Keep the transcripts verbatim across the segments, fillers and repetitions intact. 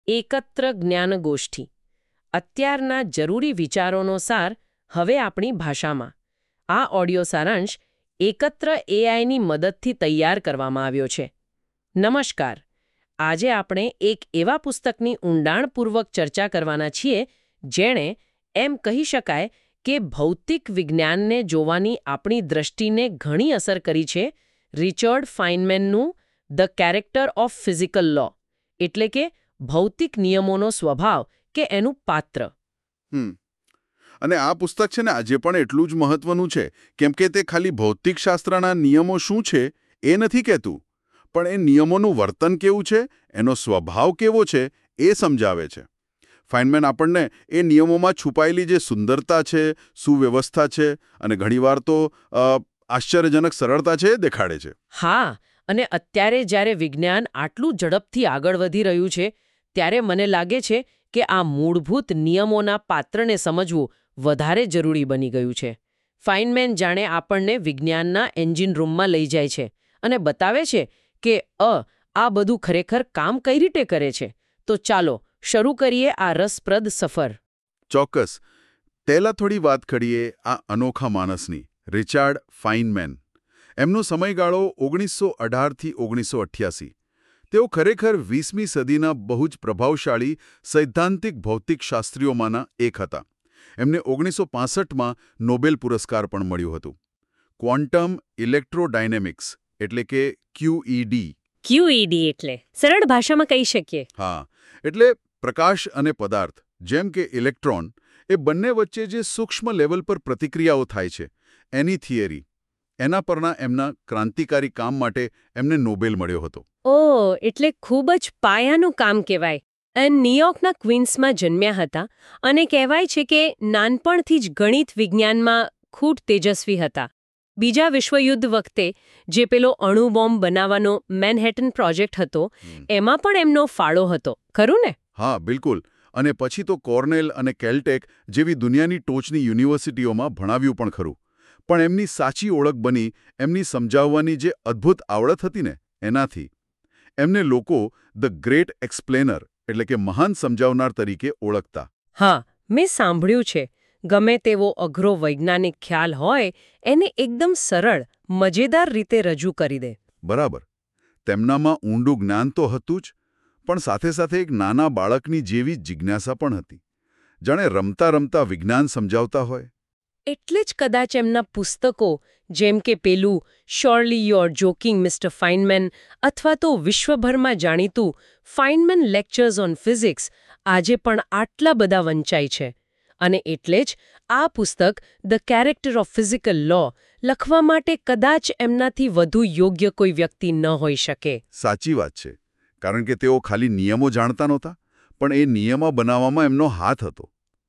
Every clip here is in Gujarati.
એકત્ર જ્ઞાનગોષ્ઠી. અત્યારના જરૂરી વિચારોનો સાર હવે આપણી ભાષામાં. આ ઓડિયો સારાંશ એકત્ર એઆઈની મદદથી તૈયાર કરવામાં આવ્યો છે. નમસ્કાર. આજે આપણે એક એવા પુસ્તકની ઊંડાણપૂર્વક ચર્ચા કરવાના છીએ જેણે એમ કહી શકાય કે ભૌતિક વિજ્ઞાનને જોવાની આપણી દ્રષ્ટિને ઘણી અસર કરી છે. રિચર્ડ ફાઇનમેનનું the character of physical law, એટલે કે ભૌતિક નિયમોનો સ્વભાવ કે એનું પાત્ર. હમ અને આ પુસ્તક છે ને આજે પણ એટલું જ મહત્વનું છે, કેમ કે તે ખાલી ભૌતિકશાસ્ત્રના નિયમો શું છે એ નથી કહેતું, પણ એ નિયમોનું વર્તન કેવું છે, એનો સ્વભાવ કેવો છે એ સમજાવે છે. ફાઇનમેન આપણને એ નિયમોમાં છુપાયેલી જે સુંદરતા છે, સુવ્યવસ્થા છે અને ઘણીવાર તો આશ્ચર્યજનક સરળતા છે એ દેખાડે છે. હા, અને અત્યારે જ્યારે વિજ્ઞાન આટલું ઝડપથી આગળ વધી રહ્યું છે ત્યારે મને લાગે છે કે આ મૂળભૂત નિયમોના પાત્રને સમજવું વધારે જરૂરી બની ગયું છે. ફાઇનમેન જાણે આપણને વિજ્ઞાનના એન્જિન રૂમમાં લઈ જાય છે અને બતાવે છે કે અ આ બધું ખરેખર કામ કઈ રીતે કરે છે. તો ચાલો શરૂ કરીએ આ રસપ્રદ સફર. ચોક્કસ. પહેલા થોડી વાત કરીએ આ અનોખા માણસની, રિચાર્ડ ફાઇનમેન. એમનો સમયગાળો ઓગણીસો અઢારથી ઓગણીસો અઠ્યાસી. તેઓ ખરેખર વીસમી સદીના બહુ જ પ્રભાવશાળી સૈદ્ધાંતિક ભૌતિકશાસ્ત્રીઓમાંના એક હતા. એમને ઓગણીસો પાસઠમાં નોબેલ પુરસ્કાર પણ મળ્યું હતું. ક્વોન્ટમ ઇલેક્ટ્રોડાયનેમિક્સ એટલે કે ક્યુઈડી. ક્યુઈડી એટલે સરળ ભાષામાં કહી શકીએ. હા, એટલે પ્રકાશ અને પદાર્થ, જેમ કે ઇલેક્ટ્રોન, એ બંને વચ્ચે જે સૂક્ષ્મ લેવલ પર પ્રતિક્રિયાઓ થાય છે એની થિયરી, એના પરના એમના ક્રાંતિકારી કામ માટે એમને નોબેલ મળ્યો હતો. ઓહ, એટલે ખૂબ જ પાયાનું કામ કહેવાય. ન્યૂયોર્કના ક્વીન્સમાં જન્મ્યા હતા અને કહેવાય છે કે નાનપણથી જ ગણિત વિજ્ઞાનમાં ખૂબ તેજસ્વી હતા. બીજા વિશ્વયુદ્ધ વખતે જે પેલો અણુ બોમ્બ બનાવવાનો મેનહેટન પ્રોજેક્ટ હતો એમાં પણ એમનો ફાળો હતો, ખરું ને? હા, બિલકુલ. અને પછી તો કોર્નેલ અને કેલ્ટેક જેવી દુનિયાની ટોચની યુનિવર્સિટીઓમાં ભણાવ્યું પણ ખરું. પણ એમની સાચી ઓળખ બની એમની સમજાવવાની જે અદ્ભુત આવડત હતી ને એનાથી. એમને લોકો ધ ગ્રેટ એક્સપ્લેનર એટલે કે મહાન સમજાવનાર તરીકે ઓળખતા. હા, મેં સાંભળ્યું છે. ગમે તેવો અઘરો વૈજ્ઞાનિક ખ્યાલ હોય એને એકદમ સરળ, મજેદાર રીતે રજૂ કરી દે. બરાબર. તેમનામાં ઊંડું જ્ઞાન તો હતું જ, પણ સાથે સાથે એક નાના બાળકની જેવી જિજ્ઞાસા પણ હતી. જાણે રમતા રમતા વિજ્ઞાન સમજાવતા હોય. એટલે જ કદાચ એમના પુસ્તકો જેમ કે પેલું surely you are joking mister Feynman અથવા તો વિશ્વભરમાં જાણીતું ફાઇનમેન લેક્ચર્સ ઓન ફિઝિક્સ આજે પણ આટલા બધા વંચાય છે. અને એટલે જ આ પુસ્તક the character of physical law લખવા માટે કદાચ એમનાથી વધુ યોગ્ય કોઈ વ્યક્તિ ન હોઈ શકે. સાચી વાત છે. કારણ કે તેઓ ખાલી નિયમો જાણતા નહોતા, પણ એ નિયમો બનાવવામાં એમનો હાથ હતો.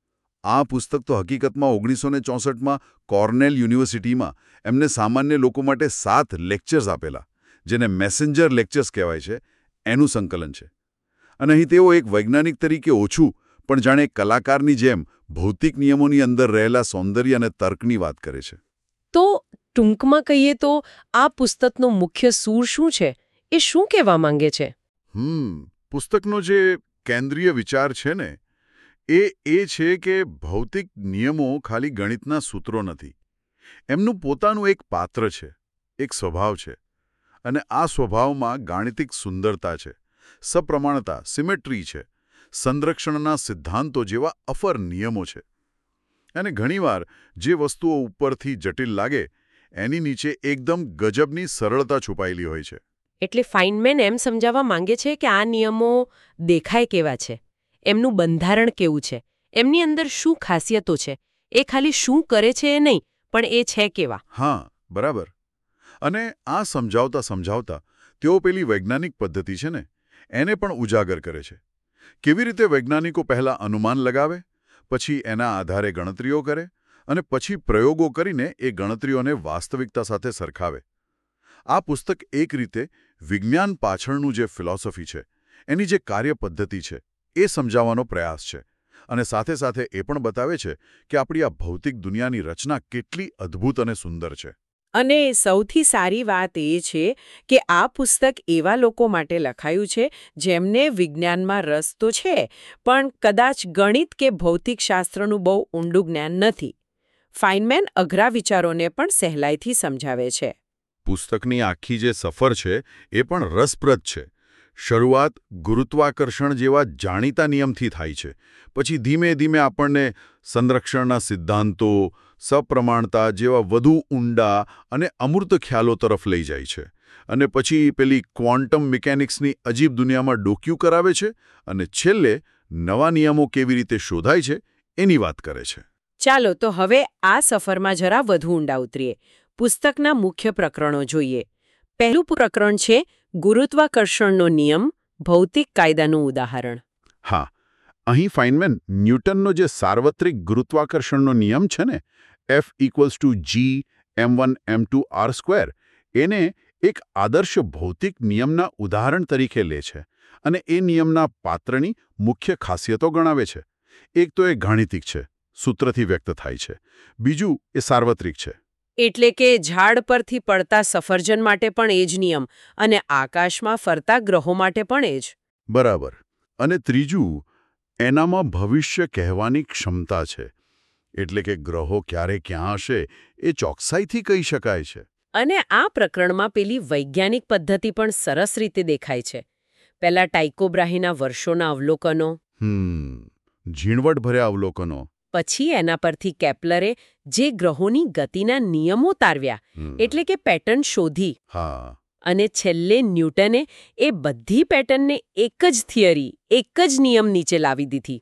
આ પુસ્તક તો હકીકતમાં ઓગણીસો ને ચોસઠમાં કોર્નેલ યુનિવર્સિટીમાં એમને સામાન્ય લોકો માટે સાત લેક્ચર્સ આપેલા, જેને મેસેન્જર લેક્ચર્સ કહેવાય છે, એનું સંકલન છે. અને અહીં તેઓ એક વૈજ્ઞાનિક તરીકે ઓછું, પણ જાણે કલાકારની જેમ ભૌતિક નિયમોની અંદર રહેલા સૌંદર્ય અને તર્કની વાત કરે છે. તો ટૂંકમાં કહીએ તો આ પુસ્તકનો મુખ્ય સૂર શું છે? એ શું કહેવા માંગે છે? હમ પુસ્તકનો જે કેન્દ્રીય વિચાર છે ને એ એ છે કે ભૌતિક નિયમો ખાલી ગણિતના સૂત્રો નથી. એમનું પોતાનું એક પાત્ર છે, એક સ્વભાવ છે. અને આ સ્વભાવમાં ગાણિતિક સુંદરતા છે, સપ્રમાણતા, સિમેટ્રી છે, સંરક્ષણના સિદ્ધાંતો જેવા અફર નિયમો છે. અને ઘણીવાર જે વસ્તુઓ ઉપરથી જટિલ લાગે એની નીચે એકદમ ગજબની સરળતા છુપાયેલી હોય છે. એટલે ફાઇનમેન એમ સમજાવવા માંગે છે કે આ નિયમો દેખાય કેવા છે, એમનું બંધારણ કેવું છે, એમની અંદર શું ખાસિયતો છે, એ ખાલી શું કરે છે એ નહીં, પણ એ છે કેવા. હા, બરાબર. અને આ સમજાવતા સમજાવતા તેઓ પેલી વૈજ્ઞાનિક પદ્ધતિ છે ને એને પણ ઉજાગર કરે છે. કેવી રીતે વૈજ્ઞાનિકો પહેલાં અનુમાન લગાવે, પછી એના આધારે ગણતરીઓ કરે અને પછી પ્રયોગો કરીને એ ગણતરીઓને વાસ્તવિકતા સાથે સરખાવે. આ પુસ્તક એક રીતે વિજ્ઞાન પાછળનું જે ફિલોસોફી છે, એની જે કાર્યપદ્ધતિ છે એ સમજાવવાનો પ્રયાસ છે. અને સાથે સાથે એ પણ બતાવે છે કે આપણી આ ભૌતિક દુનિયાની રચના કેટલી અદ્ભુત અને સુંદર છે. અને સૌથી સારી વાત એ છે કે આ પુસ્તક એવા લોકો માટે લખાયું છે જેમને વિજ્ઞાનમાં રસ તો છે પણ કદાચ ગણિત કે ભૌતિકશાસ્ત્રનું બહુ ઊંડું જ્ઞાન નથી. ફાઇનમેન અઘરા વિચારોને પણ સહેલાઈથી સમજાવે છે. પુસ્તકની આખી જે સફર છે એ પણ રસપ્રદ છે. શરૂઆત ગુરુત્વાકર્ષણ જેવા જાણીતા નિયમથી થાય છે. પછી ધીમે ધીમે આપણને સંરક્ષણના સિદ્ધાંતો, સપ્રમાણતા જેવા વધુ ઊંડા અને અમૂર્ત ખ્યાલો તરફ લઈ જાય છે. અને પછી પેલી ક્વોન્ટમ મિકેનિક્સની અજીબ દુનિયામાં ડોક્યું કરાવે છે અને છેલ્લે નવા નિયમો કેવી રીતે શોધાય છે એની વાત કરે છે. ચાલો તો હવે આ સફરમાં જરા વધુ ઊંડા ઉતરીએ. પુસ્તકના મુખ્ય પ્રકરણો જોઈએ. પહેલું પ્રકરણ છે ગુરુત્વાકર્ષણનો નિયમ, ભૌતિક કાયદાનું ઉદાહરણ. હા, અહીં ફાઇનમેન ન્યૂટનનો જે સાર્વત્રિક ગુરુત્વાકર્ષણનો નિયમ છે ને, F equals to G M one M two R square, એને એક આદર્શ ભૌતિક નિયમના ઉદાહરણ તરીકે લે છે અને એ નિયમના પાત્રની મુખ્ય ખાસિયતો ગણાવે છે. એક તો એ ગાણિતિક છે, સૂત્રથી વ્યક્ત થાય છે. બીજું એ સાર્વત્રિક છે. એટલે કે ઝાડ પરથી પડતા સફરજન માટે પણ એ જ નિયમ અને આકાશમાં ફરતા ગ્રહો માટે પણ એ જ. બરાબર. અને ત્રીજું, એનામાં ભવિષ્ય કહેવાની ક્ષમતા છે. એટલે કે ગ્રહો ક્યારે ક્યાં હશે એ ચોકસાઈથી કહી શકાય છે. અને આ પ્રકરણમાં પેલી વૈજ્ઞાનિક પદ્ધતિ પણ સરસ રીતે દેખાય છે. પહેલા ટાઇકો બ્રાહીના વર્ષોના અવલોકનો. હમ ઝીણવટભર્યા અવલોકનો. પછી એના પરથી કેપ્લરે જે ગ્રહોની ગતિના નિયમો તારવ્યા, એટલે કે પેટર્ન શોધી. હા. અને છેલ્લે ન્યૂટને એ બધી પેટર્નને એક જ થિયરી, એક જ નિયમ નીચે લાવી દીધી.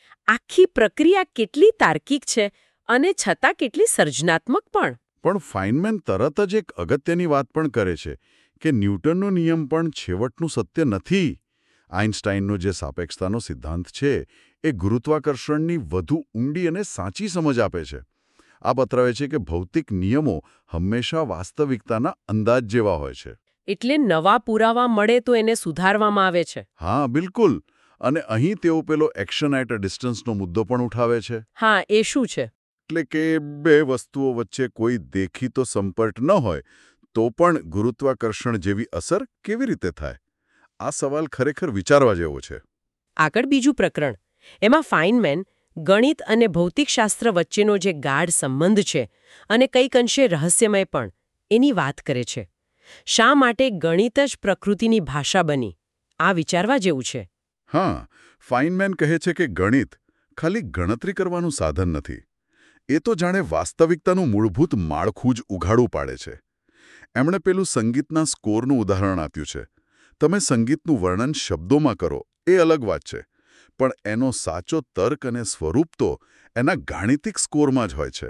આખી પ્રક્રિયા કેટલી તાર્કિક છે અને છતાં કેટલી સર્જનાત્મક પણ. પણ ફાઇનમેન તરત જ એક અગત્યની વાત પણ કરે છે કે ન્યૂટનનો નિયમ પણ છેવટનું સત્ય નથી. આઇન્સ્ટાઈનનો જે સાપેક્ષતાનો સિદ્ધાંત છે એ ગુરુત્વાકર્ષણની વધુ ઊંડી અને સાચી સમજ આપે છે. આ બતાવે છે કે ભૌતિક નિયમો હંમેશા વાસ્તવિકતાના અંદાજ જેવા હોય છે. એટલે નવા પુરાવા મળે તો એને સુધારવામાં આવે છે. હા, બિલકુલ. અને અહીં તેઓ પેલો એક્શન એટ અ ડિસ્ટન્સનો મુદ્દો પણ ઉઠાવે છે. હા, એ શું છે? એટલે કે બે વસ્તુઓ વચ્ચે કોઈ દેખીતો સંપર્ક ન હોય તો પણ ગુરુત્વાકર્ષણ જેવી અસર કેવી રીતે થાય? આ સવાલ ખરેખર વિચારવા જેવો છે. આગળ બીજું પ્રકરણ. એમાં ફાઇનમેન ગણિત અને ભૌતિકશાસ્ત્ર વચ્ચેનો જે ગાઢ સંબંધ છે અને કંઈક અંશે રહસ્યમય પણ, એની વાત કરે છે. શા માટે ગણિત જ પ્રકૃતિની ભાષા બની? આ વિચારવા જેવું છે. હા, ફાઇનમેન કહે છે કે ગણિત ખાલી ગણતરી કરવાનું સાધન નથી. એ તો જાણે વાસ્તવિકતાનું મૂળભૂત માળખું જ ઉઘાડું પાડે છે. એમણે પેલું સંગીતના સ્કોરનું ઉદાહરણ આપ્યું છે. તમે સંગીતનું વર્ણન શબ્દોમાં કરો એ અલગ વાત છે, પણ એનો સાચો તર્ક અને સ્વરૂપ તો એના ગાણિતિક સ્કોરમાં જ હોય છે.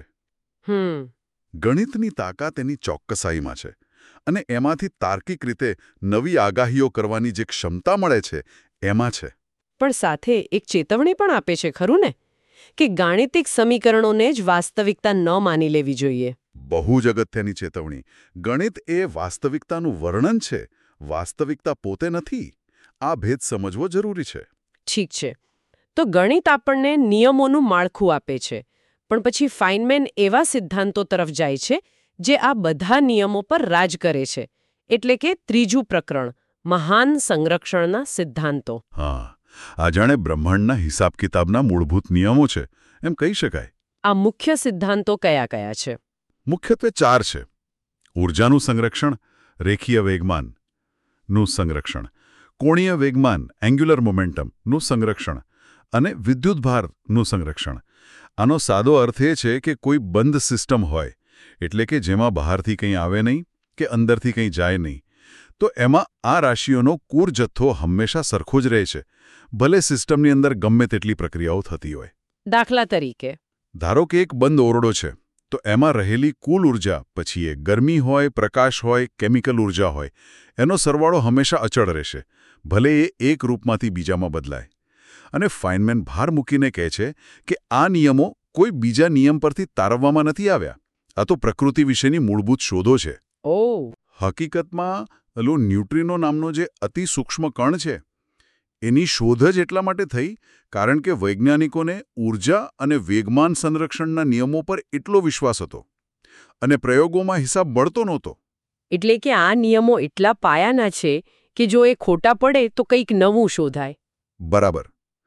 હમ ગણિતની તાકાત એની ચોક્કસાઈમાં છે અને એમાંથી તાર્કિક રીતે નવી આગાહીઓ કરવાની જે ક્ષમતા મળે છે એમાં છે. પણ સાથે એક ચેતવણી પણ આપે છે, ખરું ને? કે ગાણિતિક સમીકરણોને જ વાસ્તવિકતા ન માની લેવી જોઈએ. બહુ જ અગત્યની ચેતવણી. ગણિત એ વાસ્તવિકતાનું વર્ણન છે, વાસ્તવિકતા પોતે નથી. આ ભેદ સમજવો જરૂરી છે. ઠીક છે. તો ગણિત આપણને નિયમોનું માળખું આપે છે, પણ પછી ફાઇનમેન એવા સિદ્ધાંતો તરફ જાય છે જે આ બધા નિયમો પર રાજ કરે છે. એટલે કે ત્રીજું પ્રકરણ, મહાન સંરક્ષણના સિદ્ધાંતો. હા, આ જાણે બ્રહ્માંડના હિસાબ કિતાબના મૂળભૂત નિયમો છે એમ કહી શકાય. આ મુખ્ય સિદ્ધાંતો કયા કયા છે? મુખ્યત્વે ચાર છે. ઊર્જાનું સંરક્ષણ, રેખીય વેગમાનનું સંરક્ષણ, કોણીય વેગમાન એન્ગ્યુલર મોમેન્ટમનું સંરક્ષણ અને વિદ્યુતભારનું સંરક્ષણ. આનો સાદો અર્થ એ છે કે કોઈ બંધ સિસ્ટમ હોય, એટલે કે જેમાં બહારથી કંઈ આવે નહીં કે અંદરથી કંઈ જાય નહીં, તો એમાં આ રાશિઓનો કુર જથ્થો હંમેશા સરખો જ રહે છે, ભલે સિસ્ટમની અંદર ગમે તેટલી પ્રક્રિયાઓ થતી હોય. દાખલા તરીકે, ધારો કે એક બંધ ઓરડો છે, તો એમાં રહેલી કુલ ઉર્જા, પછી એ ગરમી હોય, પ્રકાશ હોય, કેમિકલ ઉર્જા હોય, એનો સરવાળો હંમેશા અચળ રહેશે, ભલે એ એક રૂપમાંથી બીજામાં બદલાય. અને ફાઇનમેન ભાર મૂકીને કહે છે કે આ નિયમો કોઈ બીજા નિયમ પરથી તારવવામાં નથી આવ્યા. આ તો પ્રકૃતિ વિશેની મૂળભૂત શોધો છે. ઓ હકીકતમાં પેલો ન્યુટ્રિનો નામનો જે અતિ સૂક્ષ્મ કણ છે એની શોધ જ એટલા માટે થઈ કારણ કે વૈજ્ઞાનિકોને ઊર્જા અને વેગમાન સંરક્ષણના નિયમો પર એટલો વિશ્વાસ હતો. અને પ્રયોગોમાં હિસાબ મળતો નહોતો. એટલે કે આ નિયમો એટલા પાયાના છે કે જો એ ખોટા પડે તો કંઈક નવું શોધાય. બરાબર.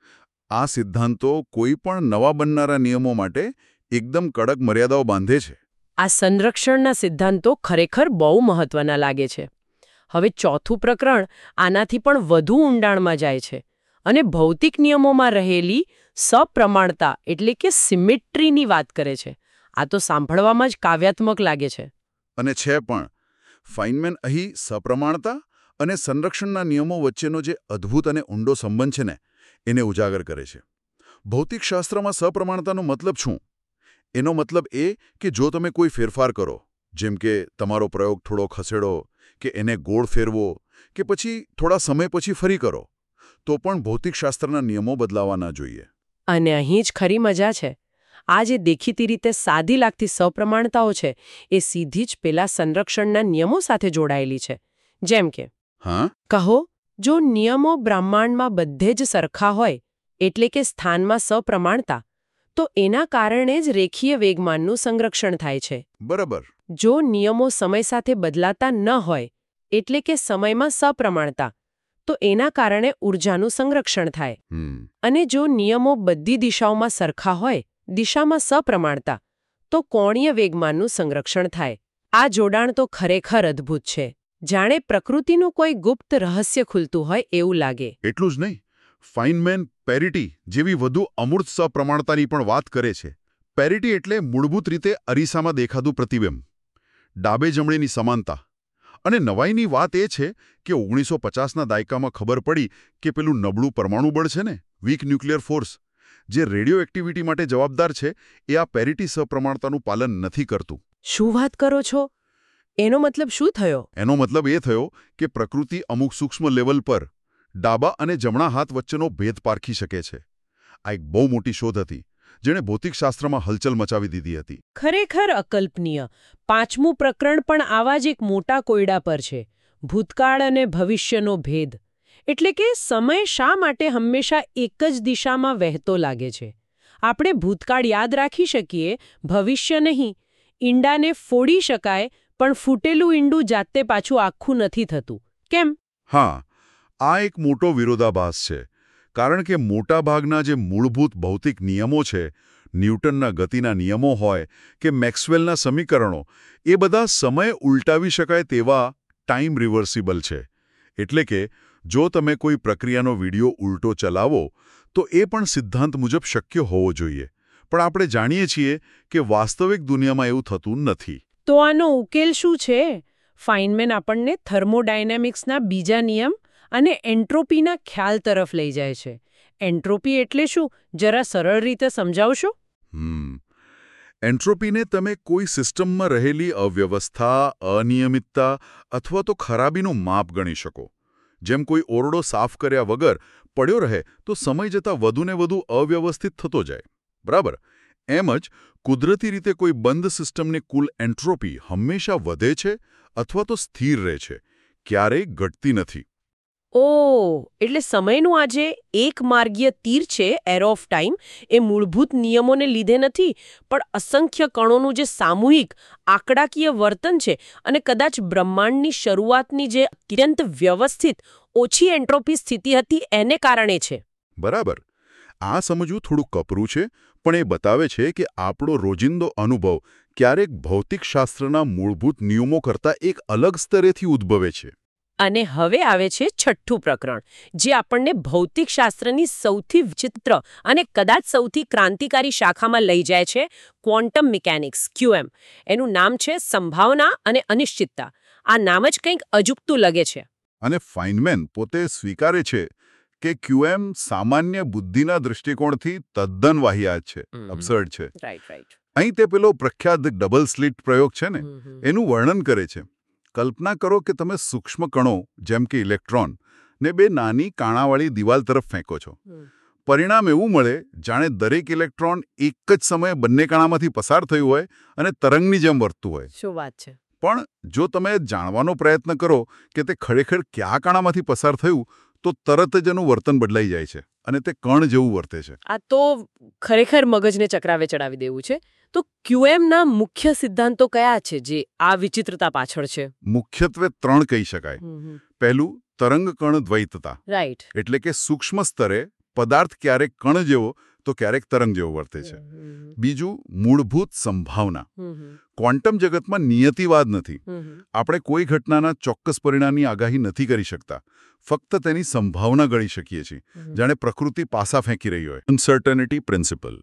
આ સિદ્ધાંતો કોઈ પણ નવા બનનારા નિયમો માટે એકદમ કડક મર્યાદાઓ બાંધે છે. આ સંરક્ષણના સિદ્ધાંતો ખરેખર બહુ મહત્વના લાગે છે. હવે ચોથું પ્રકરણ આનાથી પણ વધુ ઊંડાણમાં જાય છે અને ભૌતિક નિયમોમાં રહેલી સપ્રમાણતા એટલે કે સિમેટ્રીની વાત કરે છે. આ તો સાંભળવામાં જ કાવ્યાત્મક લાગે છે. અને છે પણ. ફાઇનમેન અહીં સપ્રમાણતા અને સંરક્ષણના નિયમો વચ્ચેનો જે અદ્ભુત અને ઊંડો સંબંધ છે ને એને ઉજાગર કરે છે. ભૌતિકશાસ્ત્રમાં સપ્રમાણતાનો મતલબ શું? એનો મતલબ એ કે જો તમે કોઈ ફેરફાર કરો, જેમ કે તમારો પ્રયોગ થોડો ખસેડો કે એને ગોળ ફેરવો કે પછી થોડા સમય પછી ફરી કરો, તો પણ ભૌતિકશાસ્ત્રના નિયમો બદલાવા ન જોઈએ. અને અહીં જ ખરી મજા છે. આ જે દેખીતી રીતે સાદી લાગતી સપ્રમાણતાઓ છે એ સીધી જ પેલા સંરક્ષણના નિયમો સાથે જોડાયેલી છે. જેમ કે હા કહો જો નિયમો બ્રહ્માંડમાં બધે જ સરખા હોય એટલે કે સ્થાનમાં સપ્રમાણતા, તો એના કારણે જ રેખીય વેગમાનનું સંરક્ષણ થાય છે. બરાબર. જો નિયમો સમય સાથે બદલાતા ન હોય એટલે કે સમયમાં સપ્રમાણતા, તો એના કારણે ઊર્જાનું સંરક્ષણ થાય. હમ અને જો નિયમો બધી દિશાઓમાં સરખા હોય, દિશામાં સપ્રમાણતા, તો કોણીય વેગમાનનું સંરક્ષણ થાય. આ જોડાણ તો ખરેખર અદ્ભુત છે. જાણે પ્રકૃતિનું કોઈ ગુપ્ત રહસ્ય ખુલતું હોય એવું લાગે. એટલું જ નહીં, ફાઇનમેન પેરિટી જેવી વધુ અમૂર્ત સપ્રમાણતાની પણ વાત કરે છે. પેરિટી એટલે મૂળભૂત રીતે અરીસામાં દેખાતું પ્રતિબિંબ, ડાબે જમણેની સમાનતા. અને નવાઈની વાત એ છે કે ઓગણીસો પચાસના દાયકામાં ખબર પડી કે પેલું નબળું પરમાણુ બળ છે ને, વીક ન્યુક્લિયર ફોર્સ, જે રેડિયો એક્ટિવિટી માટે જવાબદાર છે, એ આ પેરિટી સપ્રમાણતાનું પાલન નથી કરતું. શું વાત કરો છો? એનો મતલબ શું થયો? એનો મતલબ એ થયો કે પ્રકૃતિ અમુક સૂક્ષ્મ લેવલ પર ડાબા અને જમણા હાથ વચ્ચેનો ભેદ પારખી શકે છે. આ એક બહુ મોટી શોધ હતી જેણે ભૌતિકશાસ્ત્રમાં હલચલ મચાવી દીધી હતી. ખરેખર અકલ્પનીય. પાંચમું પ્રકરણ પણ આવા જ એક મોટા કોયડા પર છે. ભૂતકાળ અને ભવિષ્યનો ભેદ. એટલે કે સમય શા માટે હંમેશા એક જ દિશામાં વહેતો લાગે છે? આપણે ભૂતકાળ યાદ રાખી શકીએ, ભવિષ્ય નહીં. ઈંડાને ફોડી શકાય, પણ ફૂટેલું ઈંડું જાતે પાછું આખું નથી થતું. કેમ? હા, આ એક મોટો વિરોધાભાસ છે. કારણ કે મોટાભાગના જે મૂળભૂત ભૌતિક નિયમો છે, ન્યૂટનના ગતિના નિયમો હોય કે મેક્સવેલના સમીકરણો, એ બધા સમય ઉલટાવી શકાય તેવા ટાઈમ રિવર્સિબલ છે. એટલે કે જો તમે કોઈ પ્રક્રિયાનો વિડિયો ઉલટો ચલાવો તો એ પણ સિદ્ધાંત મુજબ શક્ય હોવો જોઈએ. પણ આપણે જાણીએ છીએ કે વાસ્તવિક દુનિયામાં એવું થતું નથી. તો આનો ઉકેલ શું છે? ફાઇનમેન આપણને થર્મોડાયનેમિક્સના બીજા નિયમ અને એન્ટ્રોપીના ખ્યાલ તરફ લઈ જાય છે. એન્ટ્રોપી એટલે શું? જરા સરળ રીતે સમજાવશો? હમ એન્ટ્રોપીને તમે કોઈ સિસ્ટમમાં રહેલી અવ્યવસ્થા, અનિયમિતતા અથવા તો ખરાબીનું માપ ગણી શકો. જેમ કોઈ ઓરડો સાફ કર્યા વગર પડ્યો રહે તો સમય જતાં વધુને વધુ અવ્યવસ્થિત થતો જાય. બરાબર. એમ જ કુદરતી રીતે કોઈ બંધ સિસ્ટમની કુલ એન્ટ્રોપી હંમેશા વધે છે અથવા તો સ્થિર રહે છે, ક્યારેય ઘટતી નથી. ઓહ, એટલે સમયનું આ જે એક માર્ગીય તીર છે, એરો ઓફ ટાઈમ, એ મૂળભૂત નિયમોને લીધે નથી, પણ અસંખ્ય કણોનું જે સામૂહિક આંકડાકીય વર્તન છે અને કદાચ બ્રહ્માંડની શરૂઆતની જે અત્યંત વ્યવસ્થિત ઓછી એન્ટ્રોપી સ્થિતિ હતી એને કારણે છે. બરાબર. આ સમજવું થોડું કપરું છે, પણ એ બતાવે છે કે આપણો રોજિંદો અનુભવ ક્યારેક ભૌતિકશાસ્ત્રના મૂળભૂત નિયમો કરતાં એક અલગ સ્તરેથી ઉદ્ભવે છે. અને હવે આવે છે છઠ્ઠું પ્રકરણ, જે આપણને ભૌતિકશાસ્ત્રની સૌથી વિચિત્ર અને કદાચ સૌથી ક્રાંતિકારી શાખામાં લઈ જાય છે, ક્વોન્ટમ મિકેનિક્સ, ક્યુએમ. એનું નામ છે સંભાવના અને અનિશ્ચિતતા. આ નામ જ કંઈક અજુગતું લાગે છે. અને ફાઇનમેન પોતે સ્વીકારે છે કે ક્યુએમ સામાન્ય બુદ્ધિના દૃષ્ટિકોણથી તદ્દન વાહિયાત છે, અબસર્ડ છે. Right right. અહીં તે પેલો પ્રખ્યાત ડબલ સ્લિટ પ્રયોગ છે ને, એનું વર્ણન કરે છે. કલ્પના કરો કે તમે સૂક્ષ્મ કણો જેમ કે ઇલેક્ટ્રોન ને બે નાની કાણાવાળી દિવાલ તરફ ફેંકો છો. પરિણામ એવું મળે જાણે દરેક ઇલેક્ટ્રોન એક જ સમયે બંને કાણામાંથી પસાર થયું હોય અને તરંગની જેમ વર્તતું હોય. શું વાત છે? પણ જો તમે જાણવાનો પ્રયત્ન કરો કે તે ખરેખર કયા કાણામાંથી પસાર થયું, તો તરત જ એનું વર્તન બદલાઈ જાય છે અને તે કણ જેવું વર્તે છે. આ તો ખરેખર મગજને ચક્રાવે ચડાવી દેવું છે. તો ક્યુએમના મુખ્ય સિદ્ધાંતો કયા છે જે આ વિચિત્રતા પાછળ છે? મુખ્યત્વે ત્રણ કહી શકાય. પહેલું, તરંગ કણ દ્વૈતતા. રાઈટ. એટલે કે સૂક્ષ્મ સ્તરે પદાર્થ ક્યારેક કણ જેવો તો ક્યારેક તરંગ જેવો વર્તે છે. બીજું, મૂળભૂત સંભાવના. ક્વોન્ટમ જગતમાં નિયતિવાદ નથી. આપણે કોઈ ઘટનાના ચોક્કસ પરિણામની આગાહી નથી કરી શકતા, ફક્ત તેની સંભાવના ગણી શકીએ છીએ, જાણે પ્રકૃતિ પાસા ફેંકી રહી હોય. Uncertainty principle.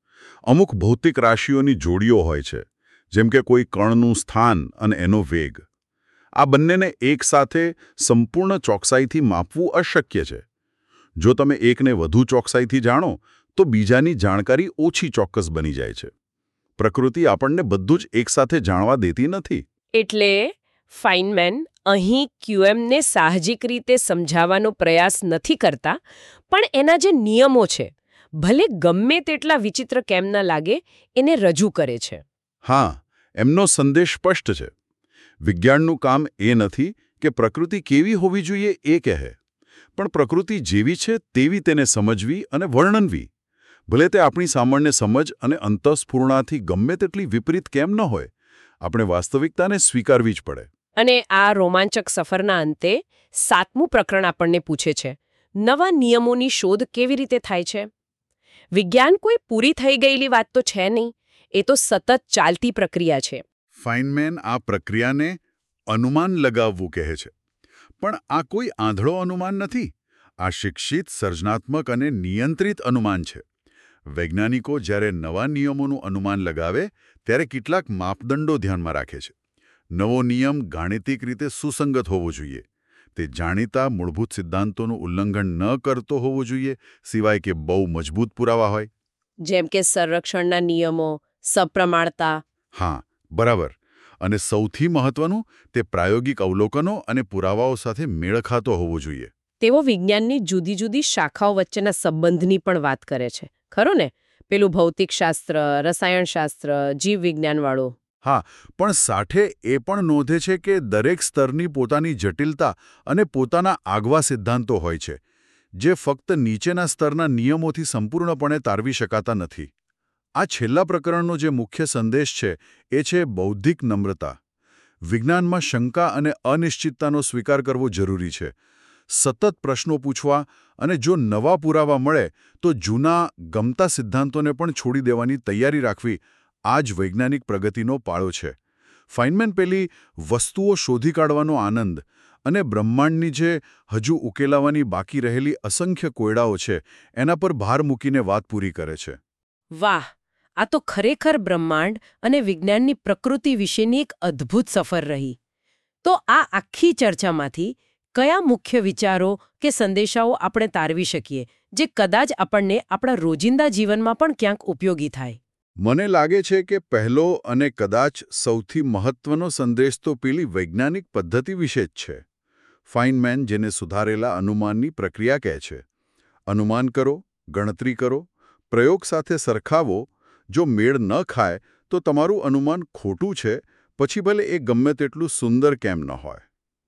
અમુક ભૌતિક રાશિઓની જોડીઓ હોય છે, જેમ કે કોઈ કણનું સ્થાન અને એનો વેગ. આ બંનેને એકસાથે સંપૂર્ણ ચોકસાઈથી માપવું અશક્ય છે. જો તમે એકને વધુ ચોકસાઈથી જાણો તો બીજાની જાણકારી ઓછી ચોક્કસ બની જાય છે. પ્રકૃતિ આપણને બધું જ એકસાથે જાણવા દેતી નથી. એટલે ફાઇનમેન અહીં ક્યુએમને સાહજિક રીતે સમજાવવાનો પ્રયાસ નથી કરતા, પણ એના જે નિયમો છે, ભલે ગમે તેટલા વિચિત્ર કેમ ન લાગે, એને રજૂ કરે છે. હા, એમનો સંદેશ સ્પષ્ટ છે. વિજ્ઞાનનું કામ એ નથી કે પ્રકૃતિ કેવી હોવી જોઈએ એ કહે, પણ પ્રકૃતિ જેવી છે તેવી તેને સમજવી અને વર્ણનવી. ભલે તે આપણી સામાન્ય સમજ અને અંતઃસ્ફૂર્ણાથી ગમે તેટલી વિપરીત કેમ ન હોય, આપણે વાસ્તવિકતાને સ્વીકારવી જ પડે. અને આ રોમાંચક સફરના અંતે સાતમું પ્રકરણ આપણને પૂછે છે, નવા નિયમોની શોધ કેવી રીતે થાય છે? વિજ્ઞાન કોઈ પૂરી થઈ ગયેલી વાત તો છે નહીં, એ તો સતત ચાલતી પ્રક્રિયા છે. ફાઇનમેન આ પ્રક્રિયાને અનુમાન લગાવવું કહે છે. પણ આ કોઈ આંધળો અનુમાન નથી. આ શિક્ષિત, સર્જનાત્મક અને નિયંત્રિત અનુમાન છે. વૈજ્ઞાનિકો જ્યારે નવા નિયમોનું અનુમાન લગાવે ત્યારે કેટલાક માપદંડો ધ્યાનમાં રાખે છે. નવો નિયમ ગાણિતિક રીતે સુસંગત હોવો જોઈએ. તે જાણીતા મૂળભૂત સિદ્ધાંતોનું ઉલ્લંઘન ન કરતો હોવો જોઈએ, સિવાય કે બહુ મજબૂત પુરાવા હોય. જેમ કે સંરક્ષણના નિયમો, સપ્રમાણતા. હા, બરાબર. અને સૌથી મહત્વનું, તે પ્રાયોગિક અવલોકનો અને પુરાવાઓ સાથે મેળ ખાતો હોવો જોઈએ. તેઓ વિજ્ઞાનની જુદી જુદી શાખાઓ વચ્ચેના સંબંધની પણ વાત કરે છે, ખરું ને? પેલું ભૌતિકશાસ્ત્ર, રસાયણશાસ્ત્ર, જીવવિજ્ઞાનવાળું. હા, પણ સાથે એ પણ નોંધે છે કે દરેક સ્તરની પોતાની જટિલતા અને પોતાના આગવા સિદ્ધાંતો હોય છે, જે ફક્ત નીચેના સ્તરના નિયમોથી સંપૂર્ણપણે તારવી શકાતા નથી. આ છેલ્લા પ્રકરણનો જે મુખ્ય સંદેશ છે એ છે બૌદ્ધિક નમ્રતા. વિજ્ઞાનમાં શંકા અને અનિશ્ચિતતાનો સ્વીકાર કરવો જરૂરી છે. સતત પ્રશ્નો પૂછવા અને જો નવા પુરાવા મળે તો જૂના ગમતા સિદ્ધાંતોને પણ છોડી દેવાની તૈયારી રાખવી, આ જ વૈજ્ઞાનિક પ્રગતિનો પાળો છે. ફાઇનમેન પેલી વસ્તુઓ શોધી કાઢવાનો આનંદ અને બ્રહ્માંડની જે હજુ ઉકેલાવાની બાકી રહેલી અસંખ્ય કોયડાઓ છે એના પર ભાર મૂકીને વાત પૂરી કરે છે. વાહ! આ તો ખરેખર બ્રહ્માંડ અને વિજ્ઞાનની પ્રકૃતિ વિશેની એક અદ્ભુત સફર રહી. તો આ આખી ચર્ચામાંથી કયા મુખ્ય વિચારો કે સંદેશાઓ આપણે તારવી શકીએ, જે કદાચ આપણને આપણા રોજિંદા જીવનમાં પણ ક્યાંક ઉપયોગી થાય? મને લાગે છે કે પહેલો અને કદાચ સૌથી મહત્વનો સંદેશ તો પેલી વૈજ્ઞાનિક પદ્ધતિ વિશે જ છે. ફાઇનમેન જેને સુધારેલા અનુમાનની પ્રક્રિયા કહે છે. અનુમાન કરો, ગણતરી કરો, પ્રયોગ સાથે સરખાવો. જો મેળ ન ખાય તો તમારું અનુમાન ખોટું છે, પછી ભલે એ ગમે તેટલું સુંદર કેમ ન હોય.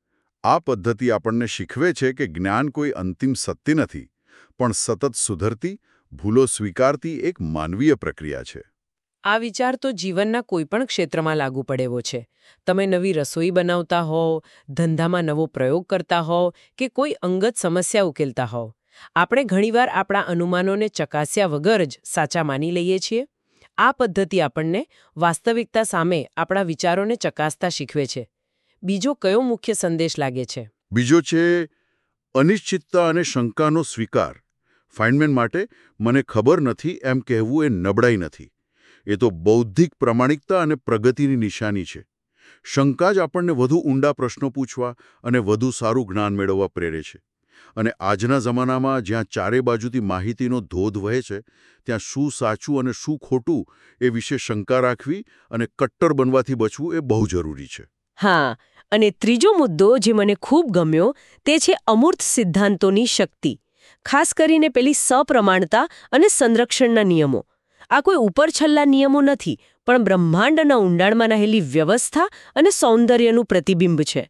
આ પદ્ધતિ આપણને શીખવે છે કે જ્ઞાન કોઈ અંતિમ સત્ય નથી, પણ સતત સુધરતી, ભૂલો સ્વીકારતી એક માનવીય પ્રક્રિયા છે. આ વિચાર તો જીવનના કોઈપણ ક્ષેત્રમાં લાગુ પડે એવો છે. તમે નવી રસોઈ બનાવતા હોવ, ધંધામાં નવો પ્રયોગ કરતા હોવ કે કોઈ અંગત સમસ્યા ઉકેલતા હોવ, આપણે ઘણીવાર આપણા અનુમાનોને ચકાસ્યા વગર જ સાચા માની લઈએ છીએ. આ પદ્ધતિ આપણને વાસ્તવિકતા સામે આપણા વિચારોને ચકાસતા શીખવે છે. બીજો કયો મુખ્ય સંદેશ લાગે છે? બીજો છે અનિશ્ચિતતા અને શંકાનો સ્વીકાર. ફાઇનમેન માટે મને ખબર નથી એમ કહેવું એ નબળાઈ નથી. એ તો બૌદ્ધિક પ્રામાણિકતા અને પ્રગતિની નિશાની છે. શંકા જ આપણને વધુ ઊંડા પ્રશ્નો પૂછવા અને વધુ સારું જ્ઞાન મેળવવા પ્રેરે છે. અને આજના જમાનામાં જ્યાં ચારે બાજુથી માહિતીનો ધોધ વહે છે, ત્યાં શું સાચું અને શું ખોટું એ વિશે શંકા રાખવી અને કટ્ટર બનવાથી બચવું એ બહુ જરૂરી છે. હા, અને ત્રીજો મુદ્દો જે મને ખૂબ ગમ્યો તે છે અમૂર્ત સિદ્ધાંતોની શક્તિ. ખાસ કરીને પેલી સપ્રમાણતા અને સંરક્ષણના નિયમો. આ કોઈ ઉપરછલ્લા નિયમો નથી, પણ બ્રહ્માંડના ઊંડાણમાં રહેલી વ્યવસ્થા અને સૌંદર્યનું પ્રતિબિંબ છે.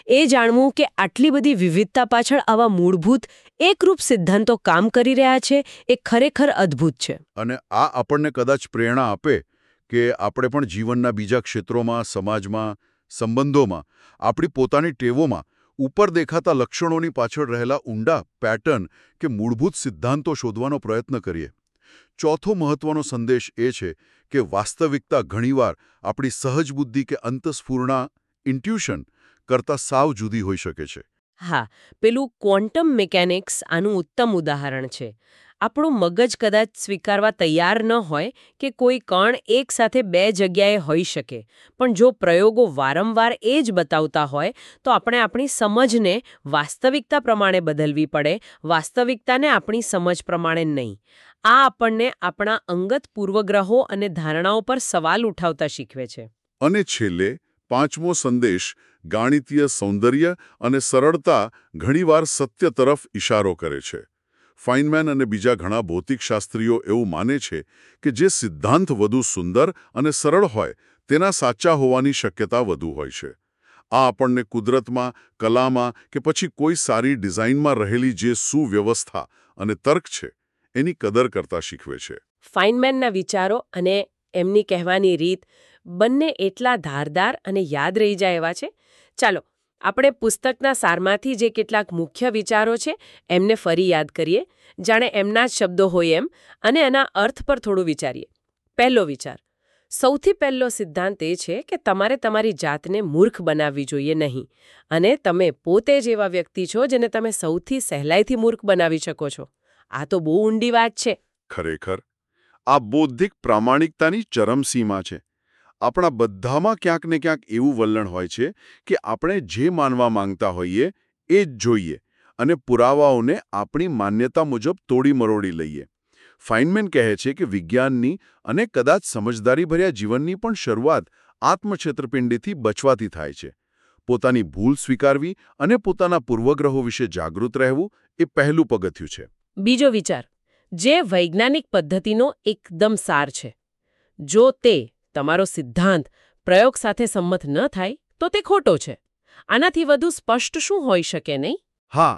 એ જાણવું કે આટલી બધી વિવિધતા પાછળ આવા મૂળભૂત એકરૂપ સિદ્ધાંતો કામ કરી રહ્યા છે એ ખરેખર અદ્ભુત છે. અને આ આપણને કદાચ પ્રેરણા આપે કે આપણે પણ જીવનના બીજા ક્ષેત્રોમાં, સમાજમાં, સંબંધોમાં, આપણી પોતાની ટેવોમાં ઉપર દેખાતા લક્ષણોની પાછળ રહેલા ઊંડા પેટર્ન કે મૂળભૂત સિદ્ધાંતો શોધવાનો પ્રયત્ન કરીએ. ચોથો મહત્વનો સંદેશ એ છે કે વાસ્તવિકતા ઘણીવાર આપણી સહજ બુદ્ધિ કે અંતસ્ફૂર્ણા ઇન્ટ્યુશન કરતાં સાવ જુદી હોઈ શકે છે. હા, પેલું ક્વોન્ટમ મિકેનિક્સ આનું ઉત્તમ ઉદાહરણ છે. આપણું મગજ કદાચ સ્વીકારવા તૈયાર ન હોય કે કોઈ કણ એક સાથે બે જગ્યાએ હોઈ શકે, પણ જો પ્રયોગો વારંવાર એ જ બતાવતા હોય તો આપણે આપણી સમજને વાસ્તવિકતા પ્રમાણે બદલવી પડે, વાસ્તવિકતાને આપણી સમજ પ્રમાણે નહીં. આ આપણને આપણા અંગત પૂર્વગ્રહો અને ધારણાઓ પર સવાલ ઉઠાવતા શીખવે છે. અને છેલ્લે પાંચમો સંદેશ ગાણિતીય સૌંદર્ય અને સરળતા ઘણીવાર સત્ય તરફ ઇશારો કરે છે. ફાઇનમેન અને બીજા ઘણા ભૌતિકશાસ્ત્રીઓ એવું માને છે કે જે સિદ્ધાંત વધુ સુંદર અને સરળ હોય તેના સાચા હોવાની શક્યતા વધુ હોય છે. આ આપણને કુદરતમાં, કલામાં કે પછી કોઈ સારી ડિઝાઇનમાં રહેલી જે સુવ્યવસ્થા અને તર્ક છે એની કદર કરતા શીખવે છે. ફાઇનમેનના વિચારો અને એમની કહેવાની રીત બંને એટલા ધારદાર અને યાદ રહી જાય એવા છે. ચાલો આપણે પુસ્તકના સારમાંથી જે કેટલાક મુખ્ય વિચારો છે એમને ફરી યાદ કરીએ, જાણે એમના જ શબ્દો હોય એમ, અને એના અર્થ પર થોડું વિચારીએ. પહેલો વિચાર, સૌથી પહેલો સિદ્ધાંત એ છે કે તમારે તમારી જાતને મૂર્ખ બનાવવી જોઈએ નહીં, અને તમે પોતે જ એવા વ્યક્તિ છો જેને તમે સૌથી સહેલાઈથી મૂર્ખ બનાવી શકો છો. આ તો બહુ ઊંડી વાત છે. ખરેખર આ બૌદ્ધિક પ્રામાણિકતાની ચરમસીમા છે. આપણા બધામાં ક્યાંક ને ક્યાંક એવું વલણ હોય છે કે આપણે જે માનવા માંગતા હોઈએ એ જ જોઈએ અને પુરાવાઓને આપણી માન્યતા મુજબ તોડી મરોડી લઈએ. ફાઇનમેન કહે છે કે વિજ્ઞાનની અને કદાચ સમજદારીભર્યા જીવનની પણ શરૂઆત આત્મછેતરપિંડીથી બચવાથી થાય છે. પોતાની ભૂલ સ્વીકારવી અને પોતાના પૂર્વગ્રહો વિશે જાગૃત રહેવું એ પહેલું પગથિયું છે. બીજો વિચાર, જે વૈજ્ઞાનિક પદ્ધતિનો એકદમ સાર છે. જો તે તમારો સિદ્ધાંત પ્રયોગ સાથે સંમત ન થાય તો તે ખોટો છે. આનાથી વધુ સ્પષ્ટ શું હોઈ શકે, નહીં? હા,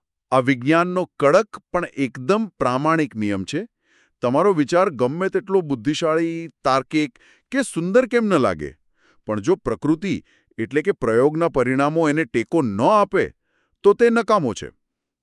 આ વિજ્ઞાનનો કડક પણ એકદમ પ્રામાણિક નિયમ છે. તમારો વિચાર ગમે તેટલો બુદ્ધિશાળી, તાર્કિક કે સુંદર કેમ ન લાગે, પણ જો પ્રકૃતિ એટલે કે પ્રયોગના પરિણામો એને ટેકો ન આપે તો તે નકામો છે.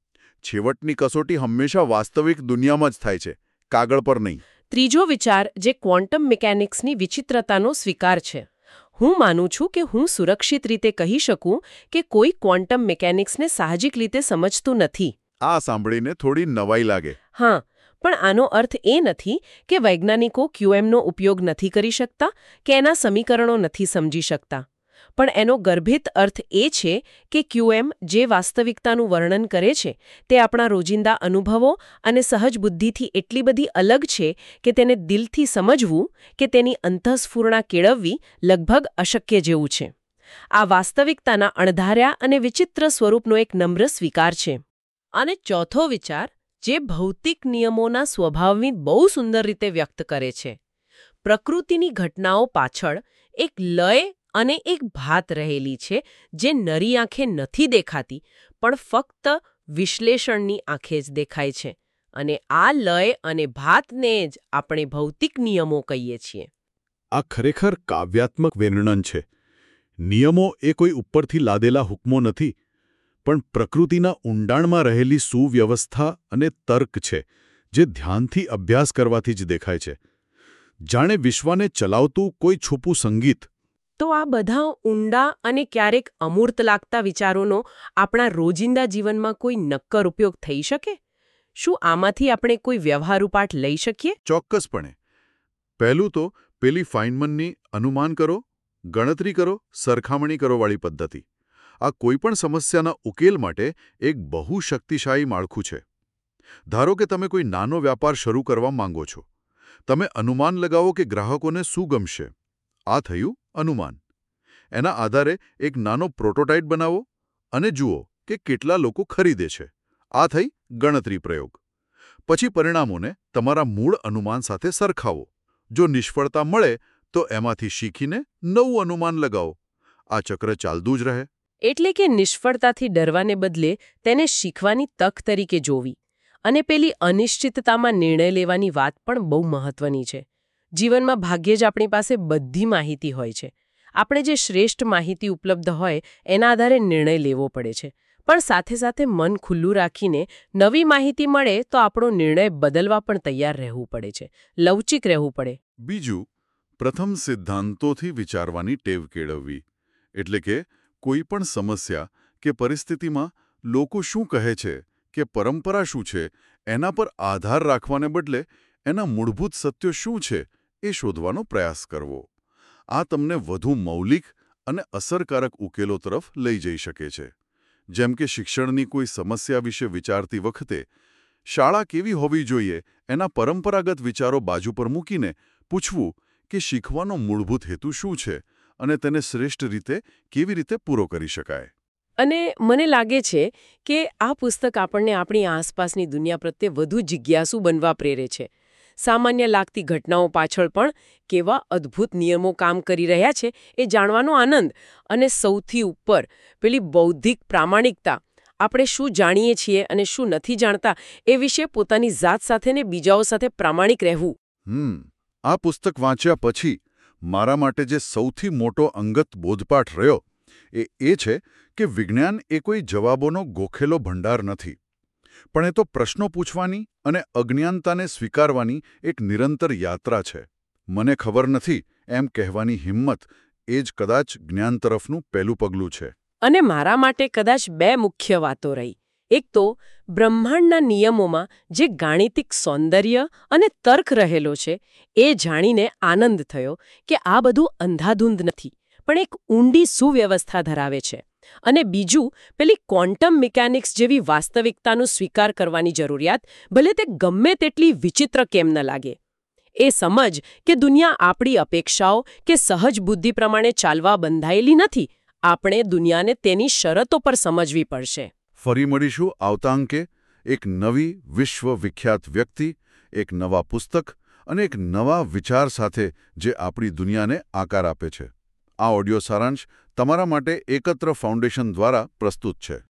છેવટની કસોટી હંમેશા વાસ્તવિક દુનિયામાં જ થાય છે, કાગળ પર નહીં. ત્રીજો વિચાર, જે ક્વોન્ટમ મિકેનિક્સની વિચિત્રતાનો સ્વીકાર છે. હું માનું છું કે હું સુરક્ષિત રીતે કહી શકું કે કોઈ ક્વોન્ટમ મિકેનિક્સને સાહજિક રીતે સમજતું નથી. આ સાંભળીને થોડી નવાઈ લાગે. હા, પણ આનો અર્થ એ નથી કે વૈજ્ઞાનિકો ક્યુએમનો ઉપયોગ નથી કરી શકતા કે એના સમીકરણો નથી સમજી શકતા. પણ એનો ગર્ભિત અર્થ એ છે કે ક્યુએમ જે વાસ્તવિકતાનું વર્ણન કરે છે તે આપણા રોજિંદા અનુભવો અને સહજ બુદ્ધિથી એટલી બધી અલગ છે કે તેને દિલથી સમજવું કે તેની અંતઃસ્ફૂર્ણા કેળવવી લગભગ અશક્ય જેવું છે. આ વાસ્તવિકતાના અણધાર્યા અને વિચિત્ર સ્વરૂપનો એક નમ્ર સ્વીકાર છે. અને ચોથો વિચાર, જે ભૌતિક નિયમોના સ્વભાવની બહુ સુંદર રીતે વ્યક્ત કરે છે. પ્રકૃતિની ઘટનાઓ પાછળ એક લય અને એક ભાત રહેલી છે જે નરી આંખે નથી દેખાતી, પણ ફક્ત વિશ્લેષણની આંખે જ દેખાય છે. અને આ લય અને ભાતને જ આપણે ભૌતિક નિયમો કહીએ છીએ. આ ખરેખર કાવ્યાત્મક વર્ણન છે. નિયમો એ કોઈ ઉપરથી લાદેલા હુકમો નથી, પણ પ્રકૃતિના ઊંડાણમાં રહેલી સુવ્યવસ્થા અને તર્ક છે જે ધ્યાનથી અભ્યાસ કરવાથી જ દેખાય છે. જાણે વિશ્વને ચલાવતું કોઈ છુપું સંગીત. તો આ બધા ઊંડા અને ક્યારેક અમૂર્ત લાગતા વિચારોનો આપણા રોજિંદા જીવનમાં કોઈ નક્કર ઉપયોગ થઈ શકે? શું આમાંથી આપણે કોઈ વ્યવહારુ પાઠ લઈ શકીએ? ચોક્કસપણે. પહેલું તો પેલી ફાઇનમનની અનુમાન કરો, ગણતરી કરો, સરખામણી કરો વાળી પદ્ધતિ. આ કોઈપણ સમસ્યાના ઉકેલ માટે એક બહુ શક્તિશાળી માળખું છે. ધારો કે તમે કોઈ નાનો વ્યાપાર શરૂ કરવા માંગો છો. તમે અનુમાન લગાવો કે ગ્રાહકોને શું ગમશે. આ થયું અનુમાન. એના આધારે એક નાનો પ્રોટોટાઇપ બનાવો અને જુઓ કે કેટલા લોકો ખરીદે છે. આ થઈ ગણતરી પ્રયોગ. પછી પરિણામોને તમારા મૂળ અનુમાન સાથે સરખાવો. જો નિષ્ફળતા મળે તો એમાંથી શીખીને નવું અનુમાન લગાવો. આ ચક્ર ચાલતું જ રહે. એટલે કે નિષ્ફળતાથી ડરવાને બદલે તેને શીખવાની તક તરીકે જોવી. અને પેલી અનિશ્ચિતતામાં નિર્ણય લેવાની વાત પણ બહુ મહત્વની છે. જીવનમાં ભાગ્યે જ આપણી પાસે બધી માહિતી હોય છે. આપણે જે શ્રેષ્ઠ માહિતી ઉપલબ્ધ હોય એના આધારે નિર્ણય લેવો પડે છે. પણ સાથે સાથે મન ખુલ્લું રાખીને નવી માહિતી મળે તો આપણો નિર્ણય બદલવા પણ તૈયાર રહેવું પડે છે, લવચીક રહેવું પડે. બીજું, પ્રથમ સિદ્ધાંતોથી વિચારવાની ટેવ કેળવવી. એટલે કે કોઈ પણ સમસ્યા કે પરિસ્થિતિમાં લોકો શું કહે છે કે પરંપરા શું છે એના પર આધાર રાખવાને બદલે એના મૂળભૂત સત્યો શું છે એ શોધવાનો પ્રયાસ કરવો. આ તમને વધુ મૌલિક અને અસરકારક ઉકેલો તરફ લઈ જઈ શકે છે. જેમ કે શિક્ષણની કોઈ સમસ્યા વિશે વિચારતી વખતે શાળા કેવી હોવી જોઈએ એના પરંપરાગત વિચારો બાજુ પર મૂકીને પૂછવું કે શીખવાનો મૂળભૂત હેતુ શું છે અને તેને શ્રેષ્ઠ રીતે કેવી રીતે પૂરો કરી શકાય. અને મને લાગે છે કે આ પુસ્તક આપણને આપણી આસપાસની દુનિયા પ્રત્યે વધુ જિજ્ઞાસુ બનવા પ્રેરે છે. સામાન્ય લાગતી ઘટનાઓ પાછળ પણ કેવા અદ્ભુત નિયમો કામ કરી રહ્યા છે એ જાણવાનો આનંદ, અને સૌથી ઉપર પેલી બૌદ્ધિક પ્રામાણિકતા, આપણે શું જાણીએ છીએ અને શું નથી જાણતા એ વિશે પોતાની જાત સાથે ને બીજાઓ સાથે પ્રામાણિક રહેવું. હમ આ પુસ્તક વાંચ્યા પછી મારા માટે જે સૌથી મોટો અંગત બોધપાઠ રહ્યો એ એ છે કે વિજ્ઞાન એ કોઈ જવાબોનો ગોખેલો ભંડાર નથી, પણ એ તો પ્રશ્નો પૂછવાની અને અજ્ઞાનતાને સ્વીકારવાની એક નિરંતર યાત્રા છે. મને ખબર નથી એમ કહેવાની હિંમત એ જ કદાચ જ્ઞાન તરફનું પહેલું પગલું છે. અને મારા માટે કદાચ બે મુખ્ય વાતો રહી. એક તો બ્રહ્માંડના નિયમોમાં જે ગાણિતિક સૌંદર્ય અને તર્ક રહેલો છે એ જાણીને આનંદ થયો કે આ બધું અંધાધૂંધ નથી, પણ એક ઊંડી સુવ્યવસ્થા ધરાવે છે. અને બીજું, પેલી ક્વોન્ટમ મિકેનિક્સ જેવી વાસ્તવિકતાનો સ્વીકાર કરવાની જરૂરિયાત, ભલે તે ગમે તેટલી વિચિત્ર કેમ ન લાગે. એ સમજ કે દુનિયા આપણી અપેક્ષાઓ કે સહજ બુદ્ધિ પ્રમાણે ચાલવા બંધાયેલી નથી. આપણે દુનિયાને તેની શરતો પર સમજવી પડશે. ફરી મળીશું આવતા અંકે એક નવી વિશ્વ વિખ્યાત વ્યક્તિ, એક નવા પુસ્તક અને એક નવા વિચાર સાથે જે આપણી દુનિયાને આકાર આપે છે. આ ઓડિયો સારાંશ તમારા માટે એકત્ર ફાઉન્ડેશન દ્વારા પ્રસ્તુત છે.